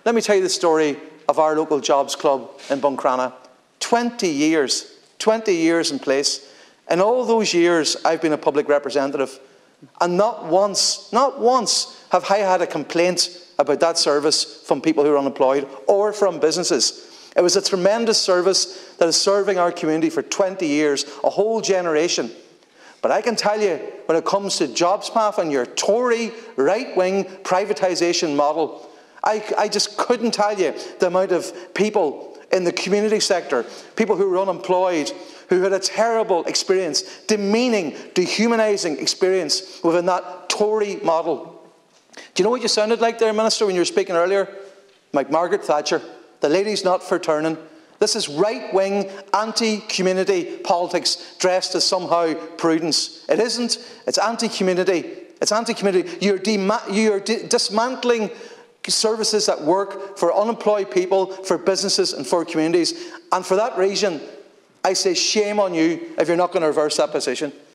Let me tell you the story of our local jobs club in Buncrana. 20 years in place. In all those years, I've been a public representative, and not once have I had a complaint about that service from people who are unemployed or from businesses. It was a tremendous service that is serving our community for 20 years, a whole generation. But I can tell you, when it comes to JobsPath and your Tory right-wing privatisation model, I just couldn't tell you the amount of people in the community sector, people who were unemployed, who had a terrible experience, demeaning, dehumanising experience within that Tory model. Do you know what you sounded like there, Minister, when you were speaking earlier? Like Margaret Thatcher. The lady's not for turning. This is right-wing, anti-community politics dressed as somehow prudence. It isn't. It's anti-community. It's anti-community. You're dismantling services that work for unemployed people, for businesses and for communities. And for that reason, I say shame on you if you're not going to reverse that position.